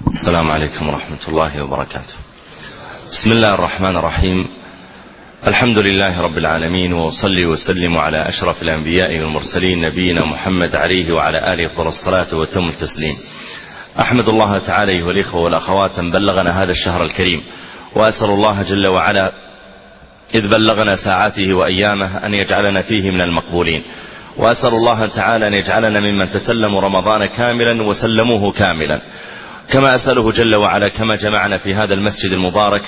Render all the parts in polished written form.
السلام عليكم ورحمة الله وبركاته. بسم الله الرحمن الرحيم. الحمد لله رب العالمين، وأصلي وسلم على أشرف الأنبياء والمرسلين نبينا محمد عليه وعلى آله أفضل الصلاة وتم التسليم. أحمد الله تعالى أيها الإخوة والأخوات أن بلغنا هذا الشهر الكريم، وأسأل الله جل وعلا إذ بلغنا ساعاته وأيامه أن يجعلنا فيه من المقبولين، وأسأل الله تعالى أن يجعلنا ممن تسلموا رمضان كاملا وسلموه كاملا، كما أسأله جل وعلا كما جمعنا في هذا المسجد المبارك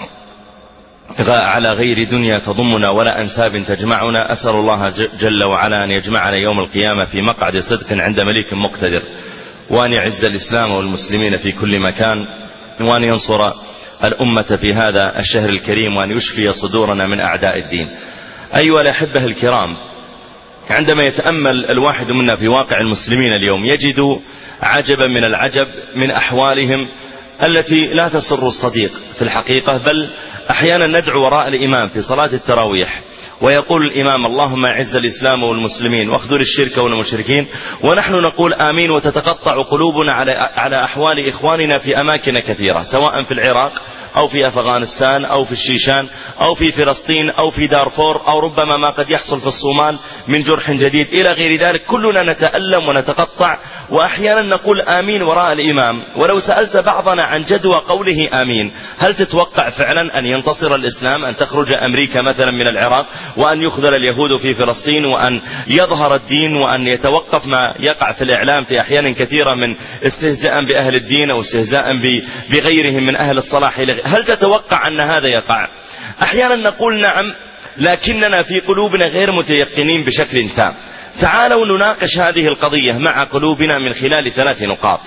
على غير دنيا تضمنا ولا أنساب تجمعنا، أسأل الله جل وعلا أن يجمعنا يوم القيامة في مقعد صدق عند مليك مقتدر، وأن يعز الإسلام والمسلمين في كل مكان، وأن ينصر الأمة في هذا الشهر الكريم، وأن يشفي صدورنا من أعداء الدين. أيها الأحبة الكرام، عندما يتأمل الواحد منا في واقع المسلمين اليوم يجد عجبا من العجب من أحوالهم التي لا تسر الصديق في الحقيقة، بل أحيانا ندعو وراء الإمام في صلاة التراويح ويقول الإمام اللهم أعز الإسلام والمسلمين واخذل الشرك والمشركين، ونحن نقول آمين، وتتقطع قلوبنا على أحوال إخواننا في أماكن كثيرة، سواء في العراق أو في أفغانستان أو في الشيشان أو في فلسطين أو في دارفور أو ربما ما قد يحصل في الصومال من جرح جديد إلى غير ذلك. كلنا نتألم ونتقطع، وأحيانا نقول آمين وراء الإمام. ولو سألت بعضنا عن جدوى قوله آمين، هل تتوقع فعلا أن ينتصر الإسلام، أن تخرج أمريكا مثلا من العراق، وأن يخذل اليهود في فلسطين، وأن يظهر الدين، وأن يتوقف ما يقع في الإعلام في أحيان كثيرة من استهزاء بأهل الدين أو استهزاء بغيرهم من أهل الصلاح؟ هل تتوقع أن هذا يقع؟ أحيانا نقول نعم، لكننا في قلوبنا غير متيقنين بشكل تام. تعالوا نناقش هذه القضية مع قلوبنا من خلال 3 نقاط.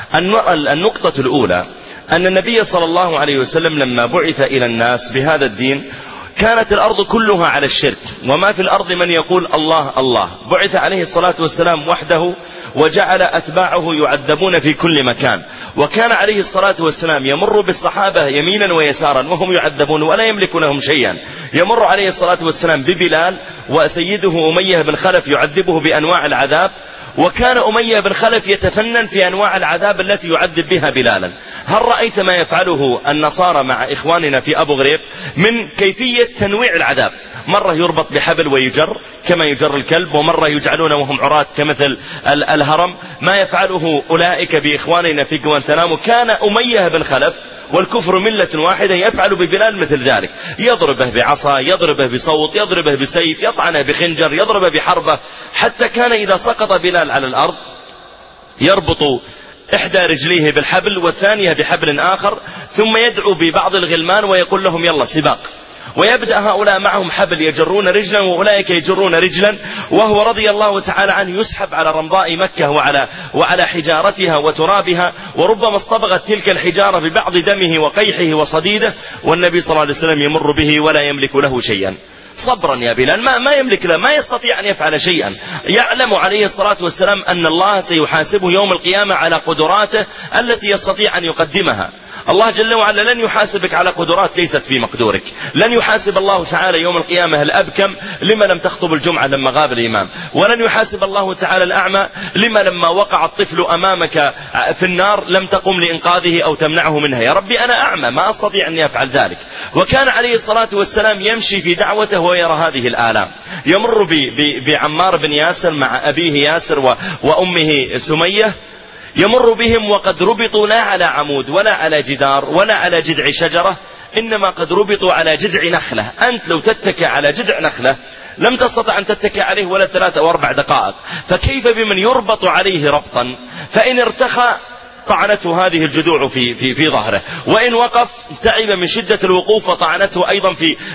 النقطة الأولى أن النبي صلى الله عليه وسلم لما بعث إلى الناس بهذا الدين كانت الأرض كلها على الشرك، وما في الأرض من يقول الله الله. بعث عليه الصلاة والسلام وحده، وجعل أتباعه يعذبون في كل مكان، وكان عليه الصلاة والسلام يمر بالصحابة يمينا ويسارا وهم يعذبون ولا يملك لهم شيئا. يمر عليه الصلاة والسلام ببلال وسيده أمية بن خلف يعذبه بأنواع العذاب، وكان أمية بن خلف يتفنن في أنواع العذاب التي يعذب بها بلالا. هل رأيت ما يفعله النصارى مع إخواننا في أبو غريب من كيفية تنويع العذاب؟ مرة يربط بحبل ويجر كما يجر الكلب، ومرة يجعلون وهم عراة كمثل الهرم. ما يفعله أولئك بإخواننا في غوانتنامو كان أمية بن خلف والكفر ملة واحدة يفعل ببلال مثل ذلك، يضربه بعصا، يضربه بصوت، يضربه بسيف، يطعنه بخنجر، يضربه بحربة، حتى كان إذا سقط بلال على الأرض يربط إحدى رجليه بالحبل والثانية بحبل آخر، ثم يدعو ببعض الغلمان ويقول لهم يلا سباق، ويبدأ هؤلاء معهم حبل يجرون رجلا وأولئك يجرون رجلا، وهو رضي الله تعالى عنه يسحب على رمضاء مكة وعلى حجارتها وترابها، وربما اصطبغت تلك الحجارة ببعض دمه وقيحه وصديده، والنبي صلى الله عليه وسلم يمر به ولا يملك له شيئا. صبرا يا بلال، ما يملك له، ما يستطيع أن يفعل شيئا. يعلم عليه الصلاة والسلام أن الله سيحاسبه يوم القيامة على قدراته التي يستطيع أن يقدمها. الله جل وعلا لن يحاسبك على قدرات ليست في مقدورك. لن يحاسب الله تعالى يوم القيامة الأبكم لما لم تخطب الجمعة لما غاب الإمام، ولن يحاسب الله تعالى الأعمى لما وقع الطفل أمامك في النار لم تقم لإنقاذه أو تمنعه منها. يا ربي أنا أعمى ما أستطيع أن يفعل ذلك. وكان عليه الصلاة والسلام يمشي في دعوته ويرى هذه الآلام. يمر بعمار بن ياسر مع أبيه ياسر وأمه سمية، يمر بهم وقد ربطوا لا على عمود ولا على جدار ولا على جذع شجرة، إنما قد ربطوا على جذع نخلة. أنت لو تتكى على جذع نخلة لم تستطع أن تتكى عليه ولا 3 أو 4 دقائق، فكيف بمن يربط عليه ربطا فإن ارتخى طعنته هذه الجذوع في ظهره، وإن وقف تعب من شدة الوقوف وطعنته أيضا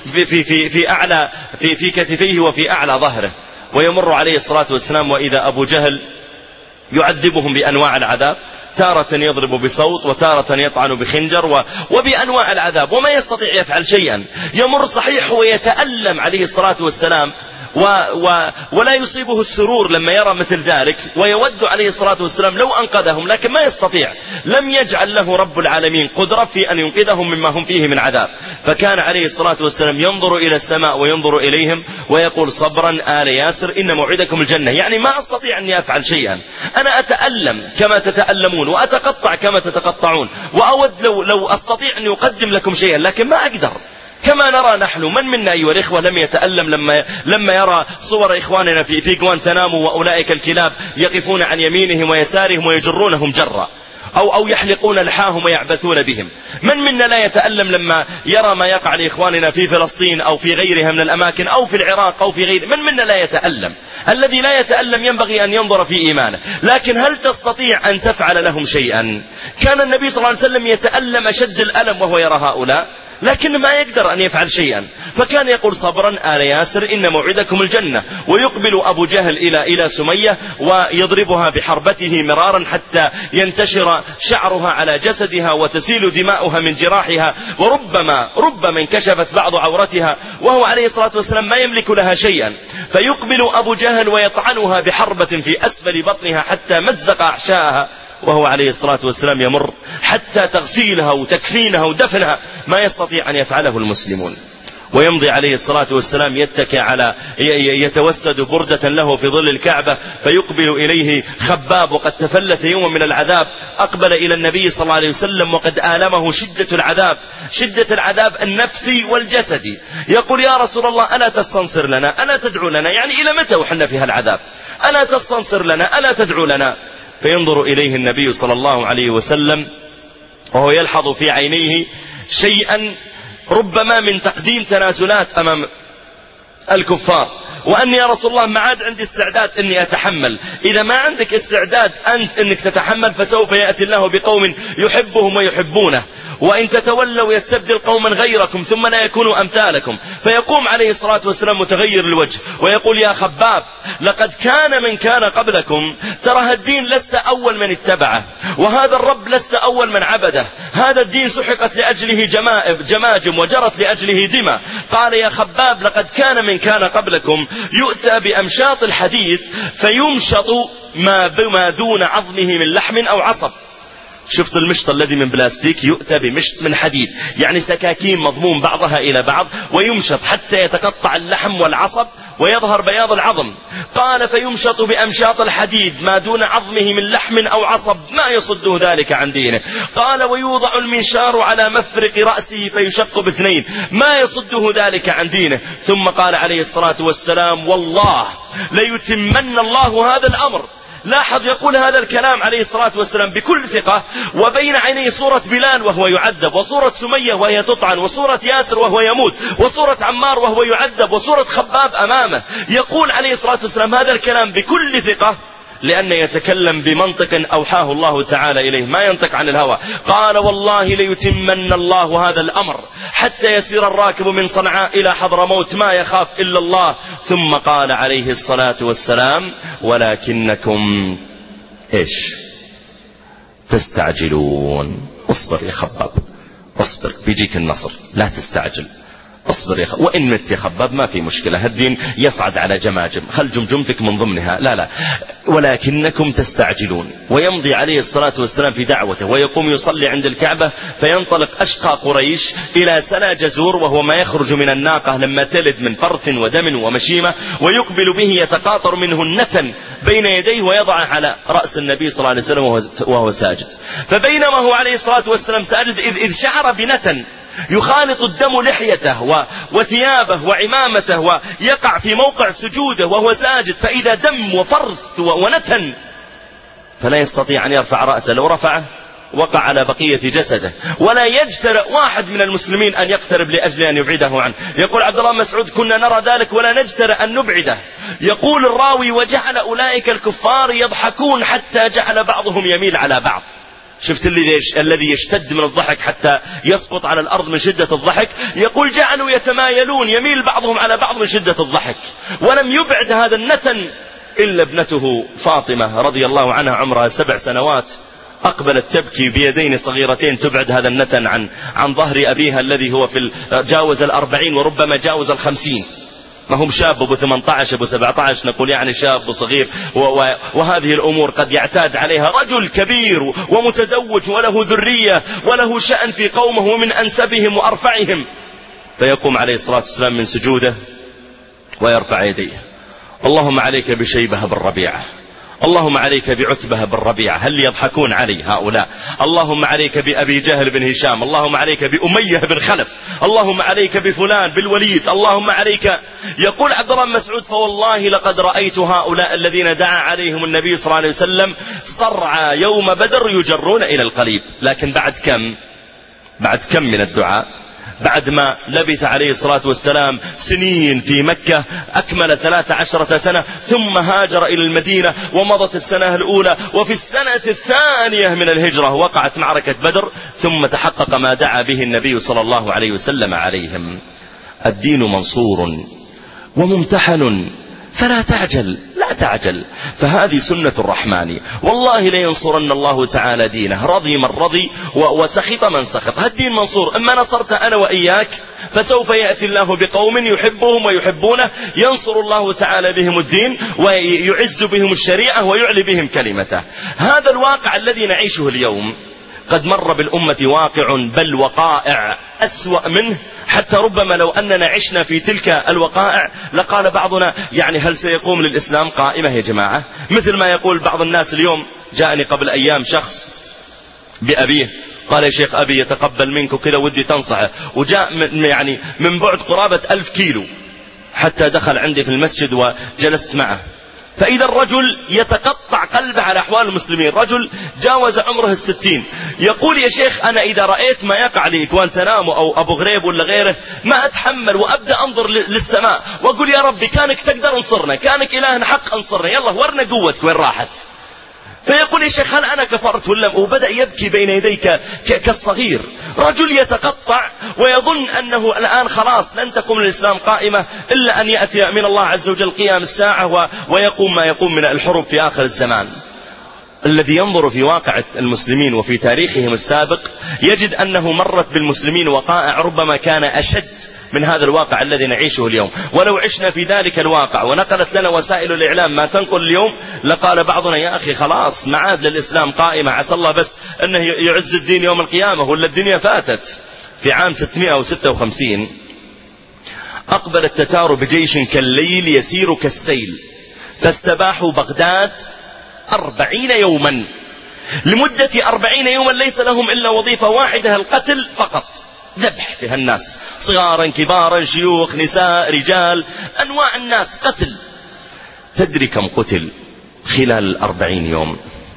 في كتفيه وفي أعلى ظهره. ويمر عليه الصلاة والسلام وإذا أبو جهل يعذبهم بأنواع العذاب، تارة يضرب بصوت وتارة يطعن بخنجر وبأنواع العذاب، وما يستطيع يفعل شيئا. يمر صحيح ويتألم عليه الصلاة والسلام ولا يصيبه السرور لما يرى مثل ذلك، ويود عليه الصلاة والسلام لو أنقذهم، لكن ما يستطيع. لم يجعل له رب العالمين قدرة في أن ينقذهم مما هم فيه من عذاب. فكان عليه الصلاة والسلام ينظر إلى السماء وينظر إليهم ويقول صبرا آل ياسر إن موعدكم الجنة. يعني ما أستطيع أن أفعل شيئا، أنا أتألم كما تتألمون وأتقطع كما تتقطعون، وأود لو أستطيع أن يقدم لكم شيئا، لكن ما أقدر. كما نرى نحن، من منا أيها الإخوة لم يتألم لما يرى صور إخواننا في غوانتنامو، وأولئك الكلاب يقفون عن يمينهم ويسارهم ويجرونهم جرا، أو يحلقون لحاهم ويعبثون بهم. من منا لا يتألم لما يرى ما يقع لإخواننا في فلسطين أو في غيرها من الأماكن أو في العراق أو في غيره؟ من منا لا يتألم؟ الذي لا يتألم ينبغي أن ينظر في إيمانه. لكن هل تستطيع أن تفعل لهم شيئا؟ كان النبي صلى الله عليه وسلم يتألم أشد الألم وهو يرى هؤلاء، لكن ما يقدر أن يفعل شيئا، فكان يقول صبرا آل ياسر إن موعدكم الجنة. ويقبل أبو جهل إلى سمية ويضربها بحربته مرارا حتى ينتشر شعرها على جسدها وتسيل دماؤها من جراحها، وربما انكشفت بعض عورتها، وهو عليه الصلاة والسلام ما يملك لها شيئا. فيقبل أبو جهل ويطعنها بحربة في أسفل بطنها حتى مزق أحشاءها، وهو عليه الصلاة والسلام يمر حتى تغسيلها وتكفينها ودفنها، ما يستطيع أن يفعله المسلمون. ويمضي عليه الصلاة والسلام يتوسد بردة له في ظل الكعبة، فيقبل إليه خباب وقد تفلت يوما من العذاب، أقبل إلى النبي صلى الله عليه وسلم وقد آلمه شدة العذاب النفسي والجسدي. يقول يا رسول الله ألا تستنصر لنا، ألا تدعو لنا؟ يعني إلى متى وحنا في هالعذاب؟ ألا تستنصر لنا، ألا تدعو لنا؟ فينظر إليه النبي صلى الله عليه وسلم وهو يلحظ في عينيه شيئا ربما من تقديم تنازلات أمام الكفار، وأني يا رسول الله ما عاد عندي استعداد أني أتحمل. إذا ما عندك استعداد أنت أنك تتحمل، فسوف يأتي الله بقوم يحبهم ويحبونه، وإن تتولوا يستبدل قوما غيركم ثم لا يكونوا أمثالكم. فيقوم عليه الصلاة والسلام متغير الوجه ويقول يا خباب لقد كان من كان قبلكم، ترى الدين لست أول من اتبعه، وهذا الرب لست أول من عبده، هذا الدين سحقت لأجله جماجم وجرت لأجله دماء. قال يا خباب لقد كان من كان قبلكم يؤتى بأمشاط الحديد فيمشط ما دون عظمه من لحم أو عصب. شفت المشط الذي من بلاستيك؟ يؤتى بمشط من حديد، يعني سكاكين مضموم بعضها إلى بعض، ويمشط حتى يتقطع اللحم والعصب ويظهر بياض العظم. قال فيمشط بأمشاط الحديد ما دون عظمه من لحم أو عصب، ما يصده ذلك عن دينه. قال ويوضع المنشار على مفرق رأسه فيشق باثنين، ما يصده ذلك عن دينه. ثم قال عليه الصلاة والسلام والله ليتمن الله هذا الأمر. لاحظ يقول هذا الكلام عليه الصلاة والسلام بكل ثقة، وبين عينيه صورة بلال وهو يعذب، وصورة سمية وهي تطعن، وصورة ياسر وهو يموت، وصورة عمار وهو يعذب، وصورة خباب أمامه. يقول عليه الصلاة والسلام هذا الكلام بكل ثقة، لأنه يتكلم بمنطق أوحاه الله تعالى إليه، ما ينطق عن الهوى. قال والله ليتمن الله هذا الأمر حتى يسير الراكب من صنعاء إلى حضرموت ما يخاف إلا الله. ثم قال عليه الصلاة والسلام ولكنكم إيش تستعجلون. اصبر يا خباب، اصبر بيجيك النصر، لا تستعجل، اصبر يا خباب، وإن مت يا خباب ما في مشكلة، الدين يصعد على جماجم، خل جمجمتك من ضمنها، لا ولكنكم تستعجلون. ويمضي عليه الصلاة والسلام في دعوته ويقوم يصلي عند الكعبة، فينطلق أشقى قريش إلى سلا جزور، وهو ما يخرج من الناقة لما تلد من فرث ودم ومشيمة، ويقبل به يتقاطر منه النتن بين يديه ويضعه على رأس النبي صلى الله عليه وسلم وهو ساجد. فبينما هو عليه الصلاة والسلام ساجد إذ شعر بنتن يخالط الدم لحيته وثيابه وعمامته، ويقع في موقع سجوده وهو ساجد، فإذا دم وفرث ونتن، فلا يستطيع أن يرفع رأسه، لو رفعه وقع على بقية جسده، ولا يجترئ واحد من المسلمين أن يقترب لأجل أن يبعده عنه. يقول عبد الله مسعود كنا نرى ذلك ولا نجترئ أن نبعده. يقول الراوي وجعل أولئك الكفار يضحكون حتى جعل بعضهم يميل على بعض. شفت الذي يشتد من الضحك حتى يسقط على الأرض من شدة الضحك. يقول جعلوا يتمايلون، يميل بعضهم على بعض من شدة الضحك. ظلم يبعد هذا النتن إلا ابنته فاطمة رضي الله عنها عمرها 7 سنوات، أقبلت تبكي بيدين صغيرتين تبعد هذا النتن عن ظهر أبيها الذي هو جاوز 40 وربما جاوز 50. ما هم شاب أبو 18 أبو 17 نقول يعني شاب صغير، وهذه الأمور قد يعتاد عليها رجل كبير ومتزوج وله ذرية وله شأن في قومه ومن أنسبهم وأرفعهم، فيقوم عليه الصلاة والسلام من سجوده ويرفع يديه: اللهم عليك بشيبة بن ربيعة، اللهم عليك بعتبة بن ربيعة، هل يضحكون علي هؤلاء؟ اللهم عليك بأبي جهل بن هشام، اللهم عليك بأمية بن خلف، اللهم عليك بفلان بالوليد، اللهم عليك. يقول عبد الله بن مسعود: فوالله لقد رأيت هؤلاء الذين دعا عليهم النبي صلى الله عليه وسلم صرعى يوم بدر يجرون إلى القليب. لكن بعد كم من الدعاء؟ بعد ما لبث عليه الصلاة والسلام سنين في مكة، أكمل 13 سنة، ثم هاجر إلى المدينة، ومضت السنة الأولى، وفي السنة الثانية من الهجرة وقعت معركة بدر، ثم تحقق ما دعا به النبي صلى الله عليه وسلم عليهم. الدين منصور وممتحن، فلا تعجل، لا تعجل، فهذه سنة الرحمن، والله لينصرن الله تعالى دينه، رضي من رضي وسخط من سخط. هالدين منصور، اما نصرت انا واياك فسوف يأتي الله بقوم يحبهم ويحبونه، ينصر الله تعالى بهم الدين ويعز بهم الشريعة ويعلي بهم كلمته. هذا الواقع الذي نعيشه اليوم قد مر بالأمة واقع بل وقائع أسوأ منه، حتى ربما لو أننا عشنا في تلك الوقائع لقال بعضنا: يعني هل سيقوم للإسلام قائمة يا جماعة؟ مثل ما يقول بعض الناس اليوم. جاءني قبل أيام شخص بأبيه قال: يا شيخ أبي يتقبل منك وكذا ودي تنصحه، وجاء من بعد قرابة 1000 كيلو حتى دخل عندي في المسجد وجلست معه. فإذا الرجل يتقطع قلبه على أحوال المسلمين، رجل جاوز عمره 60، يقول: يا شيخ أنا إذا رأيت ما يقع لإخوان تنام أو أبو غريب ولا غيره ما أتحمل، وأبدأ أنظر للسماء وأقول: يا ربي كانك تقدر انصرنا، كانك إله حق انصرنا، يلا ورنا قوتك وين راحت. فيقول: يا شيخ هل أنا كفرت ولا؟ وبدأ يبكي بين يديك كالصغير. رجل يتقطع ويظن أنه الآن خلاص لن تقوم الإسلام قائمة إلا أن يأتي من الله عز وجل قيام الساعة ويقوم ما يقوم من الحروب في آخر الزمان. الذي ينظر في واقع المسلمين وفي تاريخهم السابق يجد أنه مرت بالمسلمين وقائع ربما كان أشد من هذا الواقع الذي نعيشه اليوم. ولو عشنا في ذلك الواقع ونقلت لنا وسائل الإعلام ما تنقل اليوم لقال بعضنا: يا أخي خلاص معاد للإسلام قائمة، عسى الله بس أنه يعز الدين يوم القيامة ولا الدنيا فاتت. في عام 656 أقبل التتار بجيش كالليل يسير كالسيل، فاستباحوا بغداد 40 يوما. لمدة 40 يوما ليس لهم إلا وظيفة واحدة: القتل فقط، ذبح فيها الناس، صغارا كبارا شيوخ نساء رجال، أنواع الناس قتل. تدري كم قتل خلال 40 يوم؟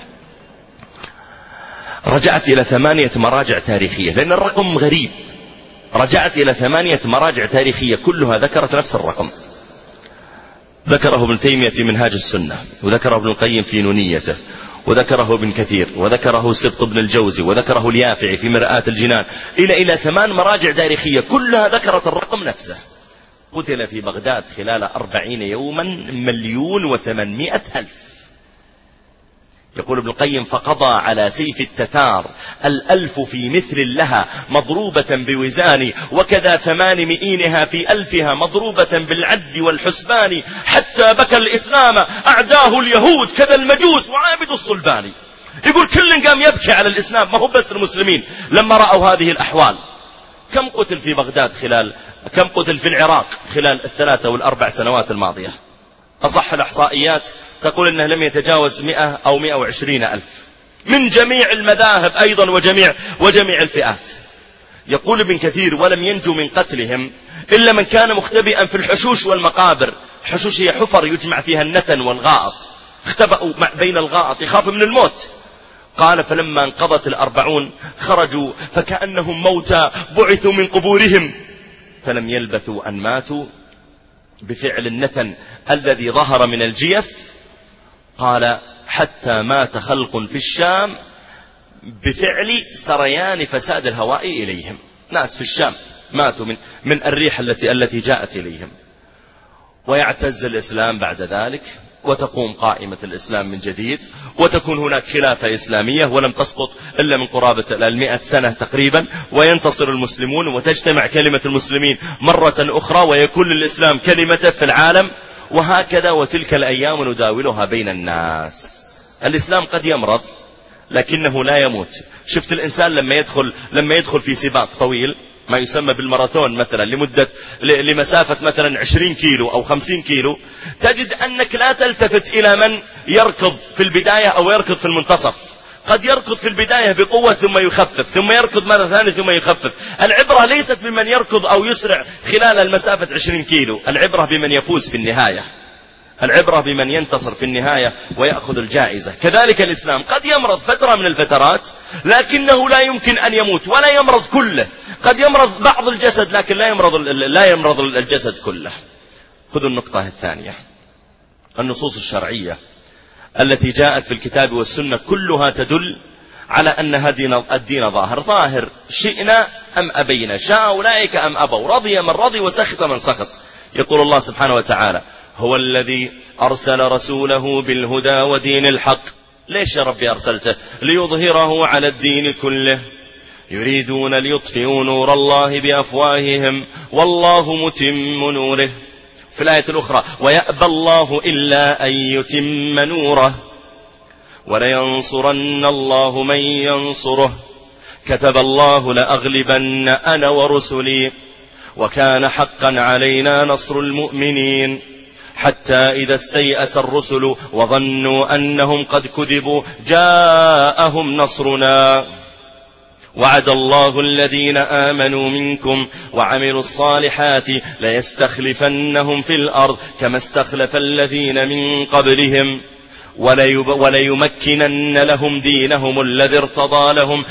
رجعت إلى 8 مراجع تاريخية، لأن الرقم غريب. رجعت إلى 8 مراجع تاريخية كلها ذكرت نفس الرقم. ذكره ابن تيمية في منهاج السنة، وذكره ابن القيم في نونيته، وذكره ابن كثير، وذكره سبط بن الجوزي، وذكره اليافعي في مرآة الجنان، إلى 8 مراجع تاريخية كلها ذكرت الرقم نفسه. قتل في بغداد خلال 40 يوما 1,800,000. يقول ابن القيم: فقضى على سيف التتار 1000 في مثل لها مضروبة بوزان، وكذا 800 في 1000 مضروبة بالعد والحسبان، حتى بكى الإسلام أعداه اليهود كذا المجوس وعابد الصلبان. يقول كل قام يبكي على الإسلام، ما هو بس المسلمين لما رأوا هذه الأحوال. كم قتل في بغداد كم قتل في العراق خلال 3 و4 سنوات الماضية؟ أصح الإحصائيات تقول أنه لم يتجاوز 100 أو 120,000 من جميع المذاهب أيضا وجميع الفئات. يقول ابن كثير: ولم ينجو من قتلهم إلا من كان مختبئا في الحشوش والمقابر. الحشوش هي حفر يجمع فيها النتن والغائط، اختبأوا بين الغائط يخاف من الموت. قال: فلما انقضت 40 خرجوا فكأنهم موتى بعثوا من قبورهم، فلم يلبثوا أن ماتوا بفعل النتن الذي ظهر من الجيف. قال: حتى مات خلق في الشام بفعل سريان فساد الهواء إليهم. ناس في الشام ماتوا من الريح التي جاءت إليهم. ويعتز الإسلام بعد ذلك وتقوم قائمة الإسلام من جديد، وتكون هناك خلافة إسلامية ولم تسقط إلا من قرابة 100 سنة تقريبا، وينتصر المسلمون وتجتمع كلمة المسلمين مرة أخرى ويكون للإسلام كلمته في العالم، وهكذا. وتلك الأيام نداولها بين الناس. الإسلام قد يمرض لكنه لا يموت. شفت الإنسان لما يدخل في سباق طويل ما يسمى بالماراثون مثلا لمسافة مثلا 20 كيلو أو 50 كيلو، تجد أنك لا تلتفت إلى من يركض في البداية أو يركض في المنتصف. قد يركض في البداية بقوة ثم يخفف، ثم يركض مرة ثانية ثم يخفف. العبرة ليست بمن يركض أو يسرع خلال المسافة 20 كيلو، العبرة بمن يفوز في النهاية، العبرة بمن ينتصر في النهاية ويأخذ الجائزة. كذلك الإسلام قد يمرض فترة من الفترات لكنه لا يمكن أن يموت ولا يمرض كله. قد يمرض بعض الجسد لكن لا يمرض الجسد كله. خذوا النقطة الثانية. النصوص الشرعية التي جاءت في الكتاب والسنة كلها تدل على أن الدين ظاهر شئنا أم أبينا، شاء أولئك أم أبوا، رضي من رضي وسخط من سخط. يقول الله سبحانه وتعالى: هو الذي أرسل رسوله بالهدى ودين الحق. ليش يا ربي أرسلته؟ ليظهره على الدين كله، يريدون ليطفئوا نور الله بأفواههم والله متم نوره. في الآية الأخرى: ويأبى الله إلا أن يتم نوره ولينصرن الله من ينصره كتب الله لأغلبن أنا ورسلي وكان حقا علينا نصر المؤمنين حتى إذا استيأس الرسل وظنوا أنهم قد كذبوا جاءهم نصرنا وعد الله الذين آمنوا منكم وعملوا الصالحات ليستخلفنهم في الأرض كما استخلف الذين من قبلهم وليمكنن لهم دينهم الذي ارتضى لهم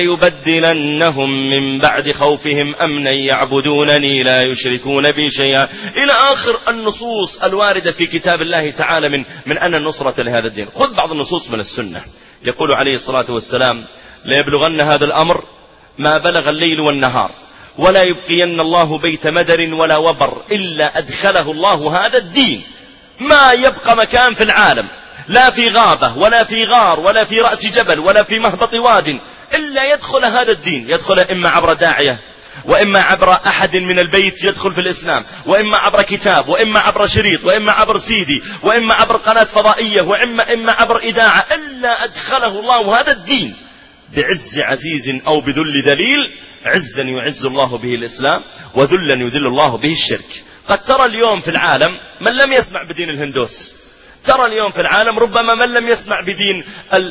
وليبدلنهم من بعد خوفهم أمنا يعبدونني لا يشركون بي شيئا، إلى آخر النصوص الواردة في كتاب الله تعالى من أن النصرة لهذا الدين. خذ بعض النصوص من السنة. يقول عليه الصلاة والسلام: ليبلغن هذا الأمر ما بلغ الليل والنهار ولا يبقين الله بيت مدر ولا وبر إلا أدخله الله هذا الدين. ما يبقى مكان في العالم، لا في غابة ولا في غار ولا في رأس جبل ولا في مهبط واد، إلا يدخل هذا الدين. يدخل إما عبر داعية، وإما عبر أحد من البيت يدخل في الإسلام، وإما عبر كتاب، وإما عبر شريط، وإما عبر سيدي، وإما عبر قناة فضائية، وإما عبر إذاعة، إلا أدخله الله هذا الدين بعز عزيز أو بذل ذليل. عزا يعز الله به الإسلام، وذلا يذل الله به الشرك. قد ترى اليوم في العالم من لم يسمع بدين الهندوس، ترى اليوم في العالم ربما من لم يسمع بدين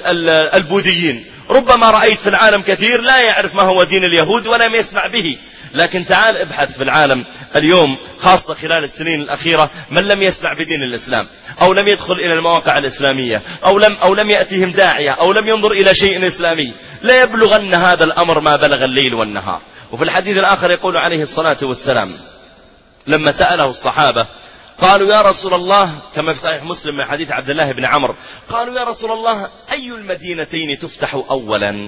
البوذيين، ربما رأيت في العالم كثير لا يعرف ما هو دين اليهود ولم يسمع به. لكن تعال ابحث في العالم اليوم، خاصة خلال السنين الأخيرة، من لم يسمع بدين الإسلام أو لم يدخل إلى المواقع الإسلامية أو لم يأتيهم داعية أو لم ينظر إلى شيء إسلامي، لا يبلغن هذا الأمر ما بلغ الليل والنهار. وفي الحديث الآخر يقول عليه الصلاة والسلام لما سأله الصحابة قالوا: يا رسول الله، كما في صحيح مسلم من حديث عبد الله بن عمرو، قالوا: يا رسول الله، أي المدينتين تفتح أولا؟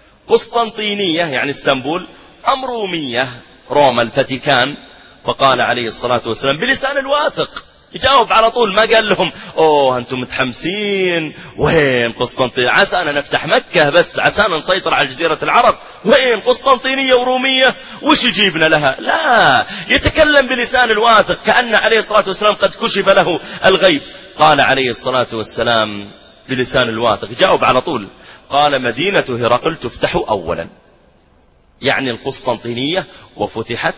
قسطنطينية يعني اسطنبول أم رومية روما الفاتيكان؟ فقال عليه الصلاة والسلام بلسان الواثق، يجاوب على طول، ما قال لهم: أوه أنتم متحمسين، وين قسطنطينية؟ عسانا نفتح مكة بس، عسانا نسيطر على جزيرة العرب، وين قسطنطينية ورومية؟ وش يجيبنا لها؟ لا، يتكلم بلسان الواثق كأن عليه الصلاة والسلام قد كشف له الغيب. قال عليه الصلاة والسلام بلسان الواثق، جاوب على طول، قال: مدينة هرقل تفتح أولا، يعني القسطنطينية، وفتحت،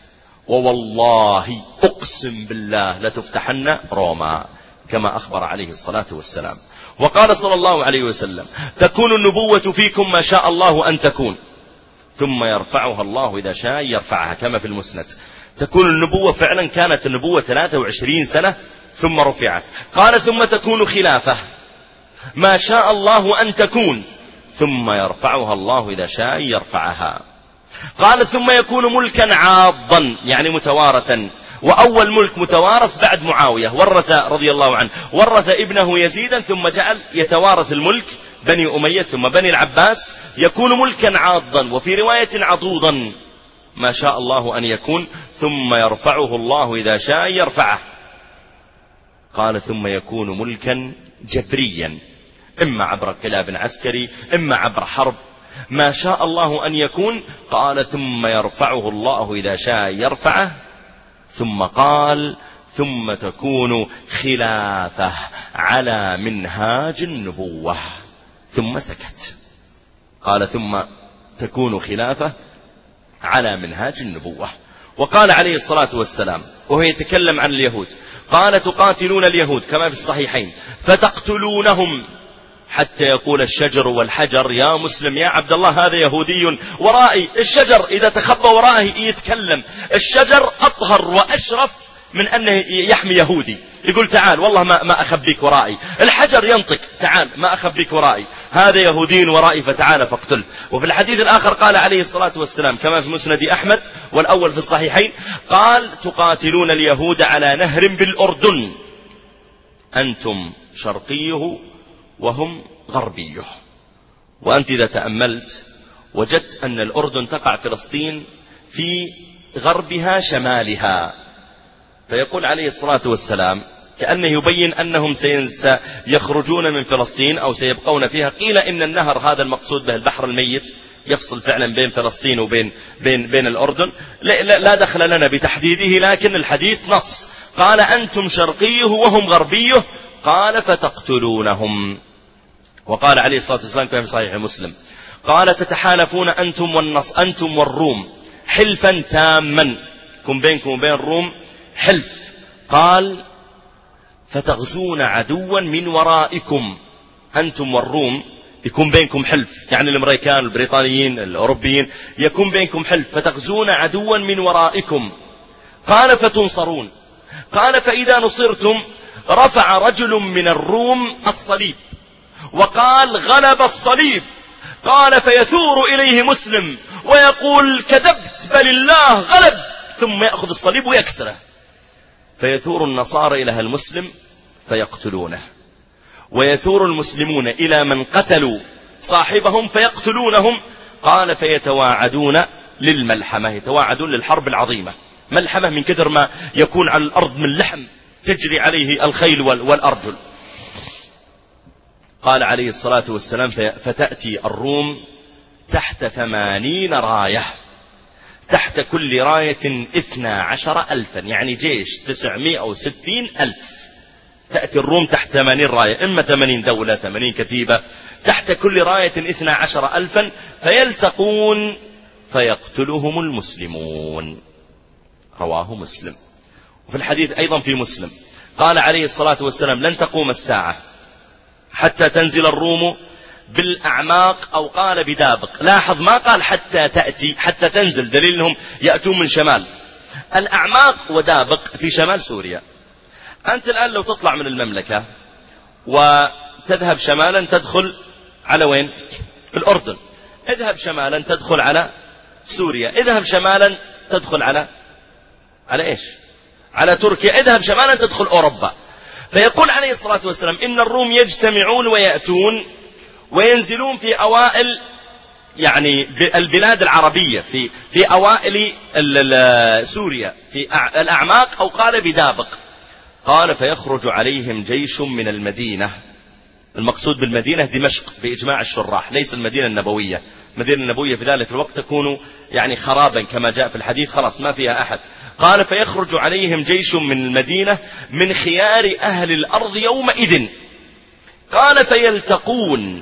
ووالله أقسم بالله لتفتحن روما، كما أخبر عليه الصلاة والسلام. وقال صلى الله عليه وسلم: تكون النبوة فيكم ما شاء الله أن تكون، ثم يرفعها الله إذا شاء يرفعها، كما في المسند. تكون النبوة، فعلا كانت النبوة 23 سنة ثم رفعت. قال: ثم تكون خلافة ما شاء الله أن تكون، ثم يرفعها الله إذا شاء يرفعها. قال: ثم يكون ملكا عاضا، يعني متوارثا. وأول ملك متوارث بعد معاوية، ورث رضي الله عنه، ورث ابنه يزيدا، ثم جعل يتوارث الملك بني أمية ثم بني العباس. يكون ملكا عاضا، وفي رواية عضوضا، ما شاء الله أن يكون، ثم يرفعه الله إذا شاء يرفعه. قال ثم يكون ملكا جبريا، إما عبر انقلاب عسكري إما عبر حرب، ما شاء الله أن يكون. قال ثم يرفعه الله إذا شاء يرفعه. ثم قال ثم تكون خلافة على منهاج النبوة. ثم سكت. قال ثم تكون خلافة على منهاج النبوة. وقال عليه الصلاة والسلام وهو يتكلم عن اليهود، قال تقاتلون اليهود كما في الصحيحين فتقتلونهم حتى يقول الشجر والحجر يا مسلم يا عبد الله هذا يهودي ورائي. الشجر إذا تخبى ورائه يتكلم، الشجر أطهر وأشرف من أنه يحمي يهودي، يقول تعال والله ما أخبيك ورائي. الحجر ينطق تعال ما أخبيك ورائي، هذا يهودي ورائي فتعال فاقتله. وفي الحديث الآخر قال عليه الصلاة والسلام كما في مسند أحمد والأول في الصحيحين، قال تقاتلون اليهود على نهر بالأردن أنتم شرقيه وهم غربيه. وأنت إذا تأملت وجدت أن الأردن تقع فلسطين في غربها شمالها، فيقول عليه الصلاة والسلام كأنه يبين أنهم سيخرجون من فلسطين أو سيبقون فيها. قيل إن النهر هذا المقصود به البحر الميت يفصل فعلا بين فلسطين وبين بين الأردن، لا دخل لنا بتحديده، لكن الحديث نص قال أنتم شرقيه وهم غربيه، قال فتقتلونهم. وقال عليه الصلاة والسلام كما في صحيح مسلم قال تتحالفون أنتم والروم حلفا تاما، يكون بينكم وبين الروم حلف. قال فتغزون عدوا من ورائكم، أنتم والروم يكون بينكم حلف، يعني الأمريكان البريطانيين الأوروبيين يكون بينكم حلف، فتغزون عدوا من ورائكم. قال فتنصرون. قال فإذا نصرتم رفع رجل من الروم الصليب وقال غلب الصليب. قال فيثور إليه مسلم ويقول كذبت بل الله غلب، ثم يأخذ الصليب ويكسره. فيثور النصارى إلى المسلم فيقتلونه، ويثور المسلمون إلى من قتلوا صاحبهم فيقتلونهم. قال فيتواعدون للملحمة، يتواعدون للحرب العظيمة. ملحمة من كثر ما يكون على الأرض من لحم تجري عليه الخيل والأرجل. قال عليه الصلاة والسلام فتأتي الروم تحت 80 راية، تحت كل راية 12,000، يعني جيش 960,000. تأتي الروم تحت 80 راية، إما 80 دولة 80 كتيبة، تحت كل راية 12,000، فيلتقون فيقتلهم المسلمون. رواه مسلم. وفي الحديث أيضا في مسلم قال عليه الصلاة والسلام لن تقوم الساعة حتى تنزل الروم بالأعماق، أو قال بدابق. لاحظ ما قال حتى تأتي، حتى تنزل، دليل أنهم يأتون من شمال. الأعماق ودابق في شمال سوريا. أنت الآن لو تطلع من المملكة وتذهب شمالا تدخل على وين؟ الأردن. اذهب شمالا تدخل على سوريا. اذهب شمالا تدخل على إيش؟ على تركيا. اذهب شمالا تدخل أوروبا. فيقول عليه الصلاة والسلام إن الروم يجتمعون ويأتون وينزلون في أوائل يعني البلاد العربية، في أوائل سوريا في الأعماق، أو قال بدابق. قال فيخرج عليهم جيش من المدينة. المقصود بالمدينة دمشق بإجماع الشراح، ليس المدينة النبوية. المدينة النبوية في ذلك الوقت تكون يعني خرابا كما جاء في الحديث، خلاص ما فيها أحد. قال فيخرج عليهم جيش من المدينة من خيار أهل الأرض يومئذ. قال فيلتقون.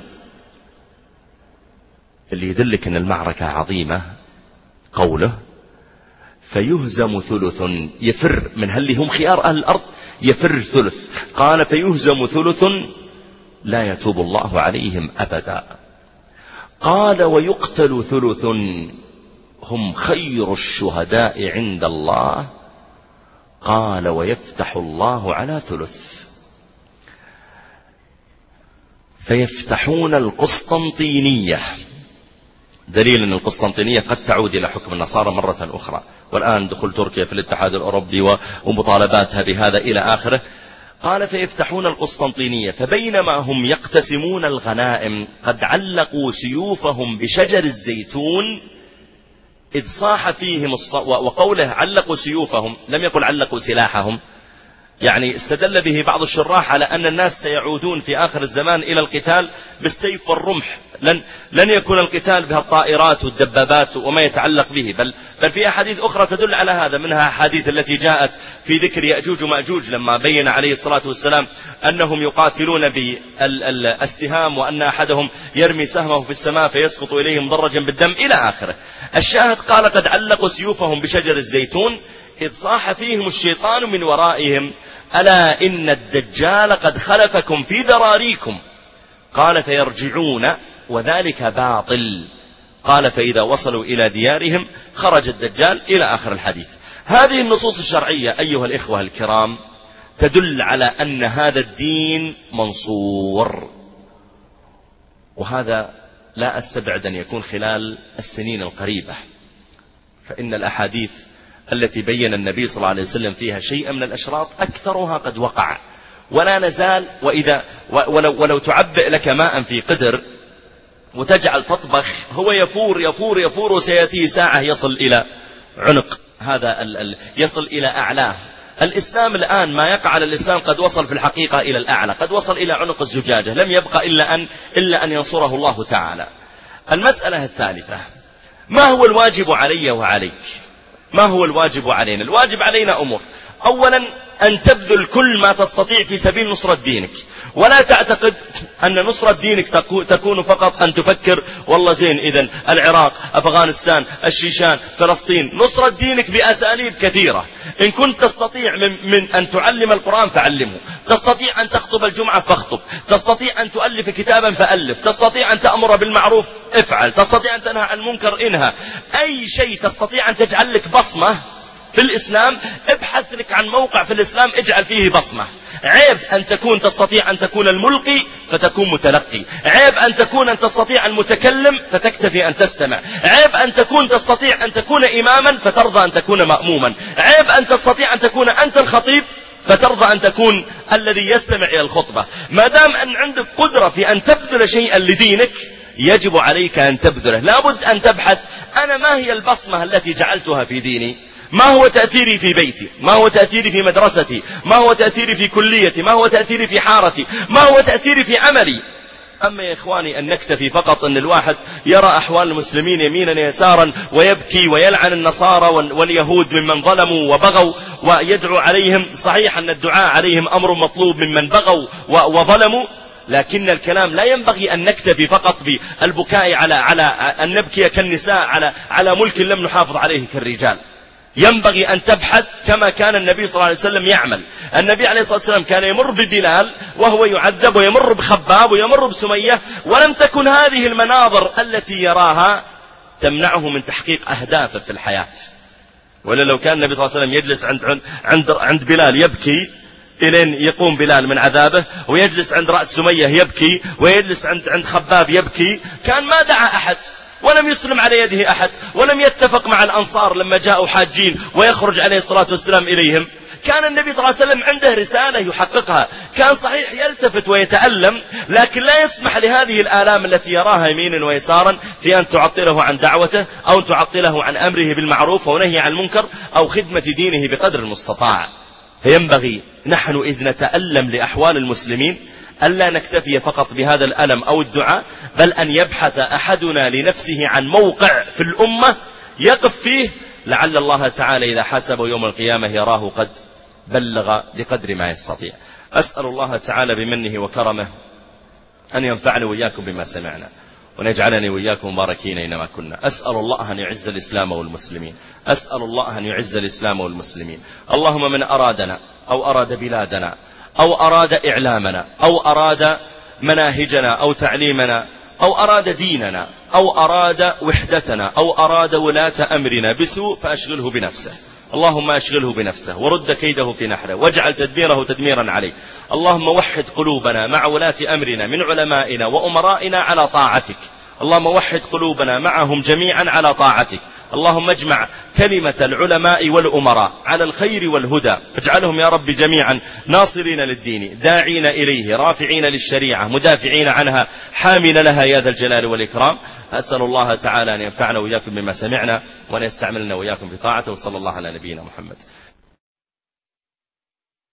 اللي يدلك أن المعركة عظيمة قوله فيهزم ثلث، يفر من هل هم خيار أهل الأرض، يفر ثلث. قال فيهزم ثلث لا يتوب الله عليهم أبدا. قال ويقتل ثلث هم خير الشهداء عند الله. قال ويفتح الله على ثلث فيفتحون القسطنطينية. دليل أن القسطنطينية قد تعود إلى حكم النصارى مرة أخرى، والآن دخول تركيا في الاتحاد الأوروبي ومطالباتها بهذا إلى آخره. قال فيفتحون القسطنطينية فبينما هم يقتسمون الغنائم قد علقوا سيوفهم بشجر الزيتون إذ صاح فيهم وقوله علقوا سيوفهم لم يقل علقوا سلاحهم، يعني استدل به بعض الشراح على أن الناس سيعودون في آخر الزمان إلى القتال بالسيف والرمح، لن يكون القتال بها الطائرات والدبابات وما يتعلق به، بل في أحاديث أخرى تدل على هذا، منها أحاديث التي جاءت في ذكر يأجوج ومأجوج لما بين عليه الصلاة والسلام أنهم يقاتلون بالسهام، وأن أحدهم يرمي سهمه في السماء فيسقط إليه مدرجا بالدم إلى آخره. الشاهد قال قد علقوا سيوفهم بشجر الزيتون إذ صاح فيهم الشيطان من ورائهم ألا إن الدجال قد خلفكم في ذراريكم، قال فيرجعون وذلك باطل، قال فإذا وصلوا إلى ديارهم خرج الدجال إلى آخر الحديث. هذه النصوص الشرعية أيها الإخوة الكرام تدل على أن هذا الدين منصور، وهذا لا أستبعد أن يكون خلال السنين القريبة، فإن الأحاديث التي بين النبي صلى الله عليه وسلم فيها شيئا من الأشراط أكثرها قد وقع، ولا نزال. ولو تعبئ لك ماء في قدر وتجعل تطبخ هو يفور يفور يفور، وسيأتي ساعة يصل إلى عنق هذا يصل إلى أعلاه. الإسلام الآن ما يقع على الإسلام قد وصل في الحقيقة إلى الأعلى، قد وصل إلى عنق الزجاجة، لم يبقى إلا أن ينصره الله تعالى. المسألة الثالثة، ما هو الواجب علي وعليك؟ ما هو الواجب علينا؟ الواجب علينا أمور. أولا أن تبذل كل ما تستطيع في سبيل نصرة دينك، ولا تعتقد أن نصرة دينك تكون فقط أن تفكر والله زين إذن العراق، أفغانستان، الشيشان، فلسطين. نصرة دينك بأساليب كثيرة. إن كنت تستطيع من أن تعلم القرآن فعلمه، تستطيع أن تخطب الجمعة فاخطب، تستطيع أن تؤلف كتابا فألف، تستطيع أن تأمر بالمعروف افعل، تستطيع أن تنهى عن المنكر انهى. أي شيء تستطيع أن تجعل لك بصمة في الإسلام، ابحث لك عن موقع في الإسلام اجعل فيه بصمة. عيب أن تستطيع أن تكون الملقي فتكون متلقي، عيب أن تستطيع المتكلم فتكتفي أن تستمع، عيب أن تستطيع أن تكون إماما فترضى أن تكون مأموما، عيب أن تستطيع أن تكون أنت الخطيب فترضى أن تكون الذي يستمع إلى الخطبة. ما دام أن عندك قدرة في أن تبذل شيئا لدينك يجب عليك أن تبذله. لابد أن تبحث أنا ما هي البصمة التي جعلتها في ديني، ما هو تأثيري في بيتي، ما هو تأثيري في مدرستي، ما هو تأثيري في كليتي، ما هو تأثيري في حارتي، ما هو تأثيري في عملي. أما يا إخواني أن نكتفي فقط أن الواحد يرى أحوال المسلمين يمينا يسارا ويبكي ويلعن النصارى واليهود ممن ظلموا وبغوا ويدعو عليهم، صحيح أن الدعاء عليهم أمر مطلوب ممن بغوا وظلموا، لكن الكلام لا ينبغي أن نكتفي فقط بالبكاء على أن نبكي كالنساء على ملك لم نحافظ عليه كالرجال. ينبغي أن تبحث كما كان النبي صلى الله عليه وسلم يعمل. النبي عليه الصلاة والسلام كان يمر ببلال وهو يعذب، ويمر بخباب، ويمر بسمية، ولم تكن هذه المناظر التي يراها تمنعه من تحقيق أهدافه في الحياة. ولا لو كان النبي صلى الله عليه وسلم يجلس عند بلال يبكي إلين يقوم بلال من عذابه، ويجلس عند رأس سمية يبكي، ويجلس عند خباب يبكي، كان ما دعا أحد ولم يسلم على يده أحد، ولم يتفق مع الأنصار لما جاءوا حاجين ويخرج عليه الصلاة والسلام إليهم. كان النبي صلى الله عليه وسلم عنده رسالة يحققها، كان صحيح يلتفت ويتألم، لكن لا يسمح لهذه الآلام التي يراها يمينا ويسارا في أن تعطله عن دعوته، أو تعطله عن أمره بالمعروف ونهي عن المنكر، أو خدمة دينه بقدر المستطاع. فينبغي نحن إذ نتألم لأحوال المسلمين ألا نكتفي فقط بهذا الألم أو الدعاء، بل أن يبحث أحدنا لنفسه عن موقع في الأمة يقف فيه، لعل الله تعالى إذا حاسبه يوم القيامة يراه قد بلغ بقدر ما يستطيع. أسأل الله تعالى بمنه وكرمه أن ينفعني وإياكم بما سمعنا، ونجعلني وإياكم مباركين أينما كنا. أسأل الله أن يعز الإسلام والمسلمين، أسأل الله أن يعز الإسلام والمسلمين. اللهم من أرادنا أو أراد بلادنا أو أراد إعلامنا أو أراد مناهجنا أو تعليمنا أو أراد ديننا أو أراد وحدتنا أو أراد ولاة أمرنا بسوء فأشغله بنفسه، اللهم أشغله بنفسه ورد كيده في نحره واجعل تدبيره تدميرا عليه. اللهم وحد قلوبنا مع ولاة أمرنا من علمائنا وأمرائنا على طاعتك، اللهم وحد قلوبنا معهم جميعا على طاعتك. اللهم اجمع كلمة العلماء والأمراء على الخير والهدى، اجعلهم يا رب جميعا ناصرين للدين، داعين إليه، رافعين للشريعة، مدافعين عنها، حامين لها يا ذا الجلال والإكرام. أسأل الله تعالى أن ينفعنا وإياكم بما سمعنا، وأن يستعملنا وإياكم بطاعته، وصلى الله على نبينا محمد.